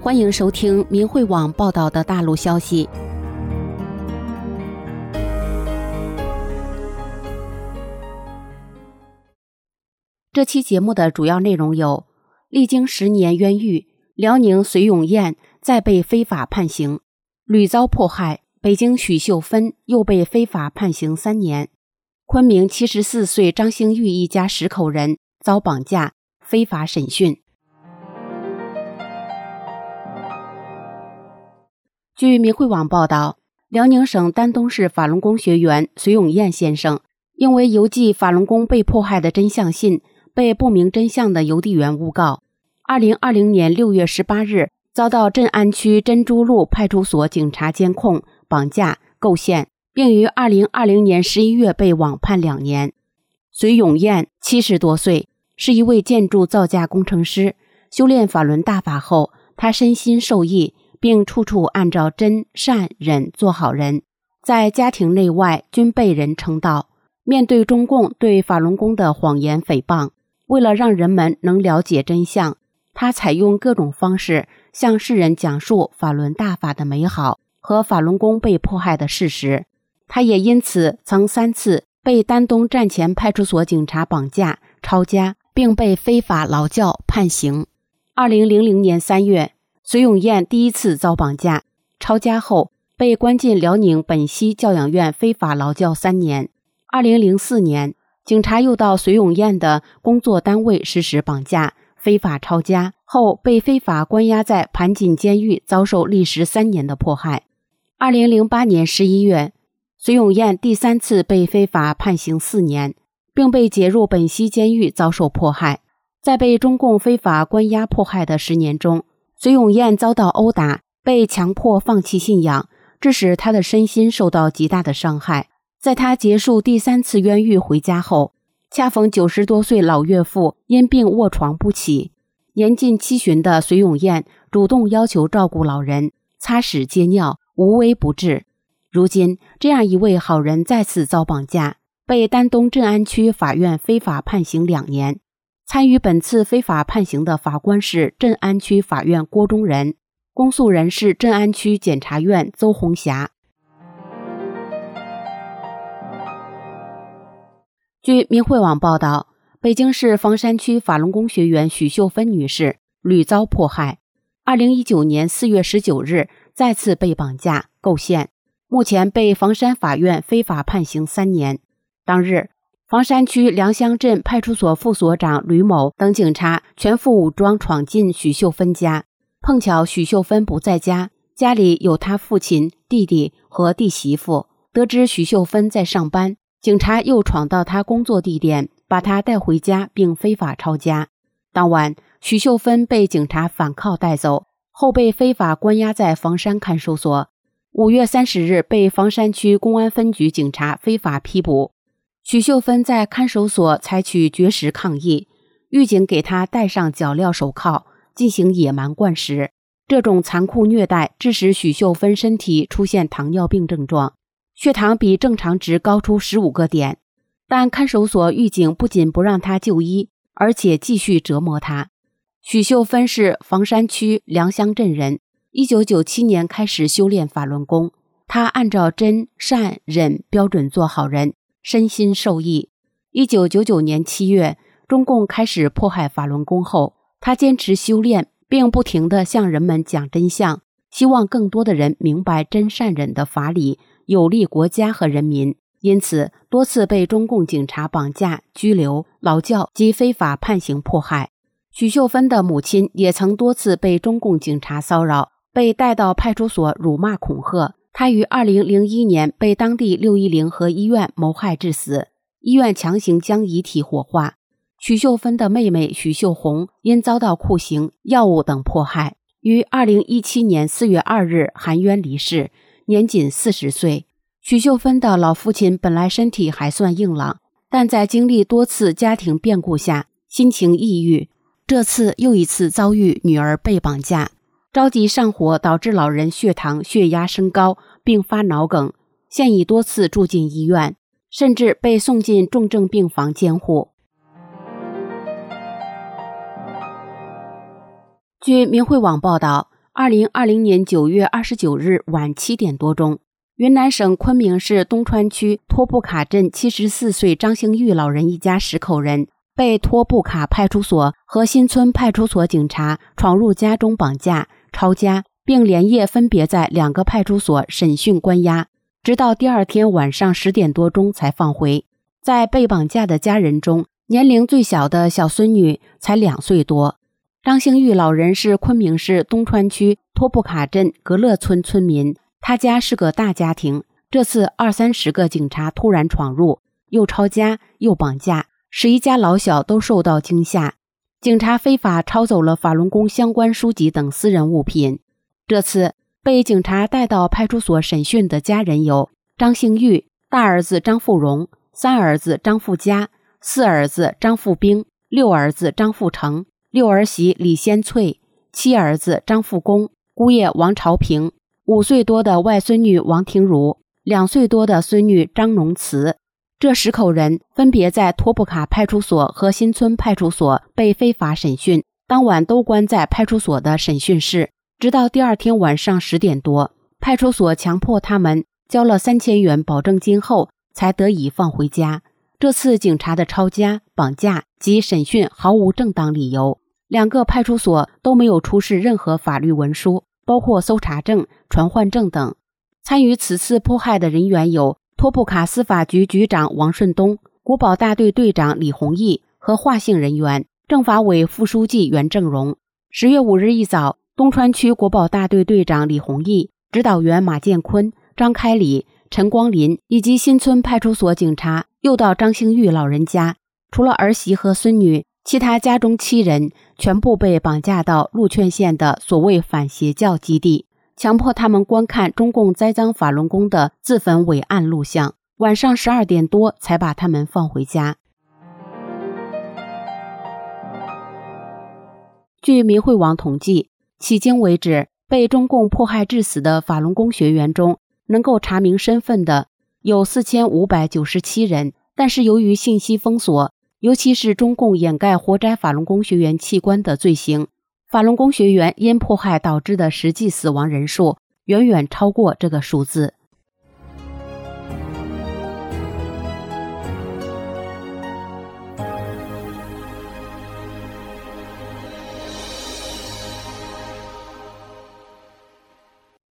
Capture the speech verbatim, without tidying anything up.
欢迎收听民汇网报道的大陆消息。这期节目的主要内容有：历经十年冤狱，辽宁隋永燕再被非法判刑，屡遭迫害；北京许秀芬又被非法判刑三年；昆明七十四岁张兴玉一家十口人遭绑架、非法审讯。据民汇网报道，辽宁省丹东市法轮功学员隋永燕先生因为邮寄法轮功被迫害的真相信，被不明真相的邮递员诬告。二零二零年六月十八日，遭到镇安区珍珠路派出所警察监控、绑架、构陷，并于二零二零年十一月被网判两年。隋永燕七十多岁，是一位建筑造价工程师。修炼法轮大法后，他身心受益，并处处按照真善忍做好人，在家庭内外均被人称道。面对中共对法轮功的谎言诽谤，为了让人们能了解真相，他采用各种方式向世人讲述法轮大法的美好和法轮功被迫害的事实。他也因此曾三次被丹东站前派出所警察绑架、抄家，并被非法劳教判刑。二零零零年三月，隋永燕第一次遭绑架、抄家后，被关进辽宁本溪教养院非法劳教三年。二零零四年，警察又到隋永燕的工作单位实施绑架、非法抄家后，被非法关押在盘锦监狱，遭受历时三年的迫害。二零零八年十一月，隋永燕第三次被非法判刑四年，并被解入本溪监狱遭受迫害。在被中共非法关押迫害的十年中，隋永燕遭到殴打，被强迫放弃信仰，致使他的身心受到极大的伤害。在他结束第三次冤狱回家后，恰逢九十多岁老岳父因病卧床不起，年近七旬的隋永燕主动要求照顾老人，擦屎接尿，无微不至。如今，这样一位好人再次遭绑架，被丹东镇安区法院非法判刑两年。参与本次非法判刑的法官是镇安区法院郭忠仁，公诉人是镇安区检察院邹红霞。据民汇网报道，北京市房山区法轮功学员许秀芬女士屡遭迫害，二零一九年四月十九日再次被绑架、构陷，目前被房山法院非法判刑三年。当日，房山区良乡镇派出所副所长吕某等警察全副武装闯进许秀芬家，碰巧许秀芬不在家，家里有他父亲、弟弟和弟媳妇。得知许秀芬在上班，警察又闯到他工作地点，把他带回家并非法抄家。当晚，许秀芬被警察反铐带走，后被非法关押在房山看守所。五月三十日被房山区公安分局警察非法批捕。许秀芬在看守所采取绝食抗议，狱警给她戴上脚镣手铐，进行野蛮灌食。这种残酷虐待致使许秀芬身体出现糖尿病症状，血糖比正常值高出十五个点。但看守所狱警不仅不让她就医，而且继续折磨她。许秀芬是房山区良乡镇人，一九九七年开始修炼法轮功，她按照真善忍标准做好人，身心受益。一九九九年七月，中共开始迫害法轮功后，他坚持修炼，并不停地向人们讲真相，希望更多的人明白真善忍的法理，有利国家和人民。因此，多次被中共警察绑架、拘留、劳教及非法判刑迫害。许秀芬的母亲也曾多次被中共警察骚扰，被带到派出所辱骂恐吓。他于二零零一年被当地六一零和医院谋害致死，医院强行将遗体火化。许秀芬的妹妹许秀红因遭到酷刑、药物等迫害，于二零一七年四月二日含冤离世，年仅四十岁。许秀芬的老父亲本来身体还算硬朗，但在经历多次家庭变故下，心情抑郁，这次又一次遭遇女儿被绑架。着急上火导致老人血糖、血压升高，并发脑梗，现已多次住进医院，甚至被送进重症病房监护。据民汇网报道， 二零二零年九月二十九日晚七点多钟，云南省昆明市东川区托布卡镇七十四岁张兴玉老人一家十口人被托布卡派出所和新村派出所警察闯入家中绑架、抄家，并连夜分别在两个派出所审讯关押，直到第二天晚上十点多钟才放回。在被绑架的家人中，年龄最小的小孙女才两岁多。张兴玉老人是昆明市东川区托布卡镇格勒村村民，他家是个大家庭，这次二三十个警察突然闯入，又抄家又绑架，使一家老小都受到惊吓。警察非法抄走了法轮功相关书籍等私人物品。这次被警察带到派出所审讯的家人有张兴玉、大儿子张富荣、三儿子张富佳、四儿子张富兵、六儿子张富成、六儿媳李先翠、七儿子张富公、姑爷王朝平、五岁多的外孙女王婷茹、两岁多的孙女张农慈。这十口人分别在托布卡派出所和新村派出所被非法审讯，当晚都关在派出所的审讯室，直到第二天晚上十点多，派出所强迫他们交了三千元保证金后才得以放回家。这次警察的抄家、绑架及审讯毫无正当理由，两个派出所都没有出示任何法律文书，包括搜查证、传唤证等。参与此次迫害的人员有托布卡司法局局长王顺东、国保大队队长李宏毅和华姓人员，政法委副书记袁正荣。十月五日一早，东川区国保大队队长李宏毅、指导员马建坤、张开礼、陈光林以及新村派出所警察又到张兴玉老人家，除了儿媳和孙女，其他家中七人全部被绑架到鹿劝县的所谓反邪教基地，强迫他们观看中共栽赃法轮功的自焚伟岸录像，晚上十二点多才把他们放回家。据民慧网统计，迄今为止被中共迫害致死的法轮功学员中，能够查明身份的有四千五百九十七人，但是由于信息封锁，尤其是中共掩盖活摘法轮功学员器官的罪行，法轮功学员因迫害导致的实际死亡人数远远超过这个数字。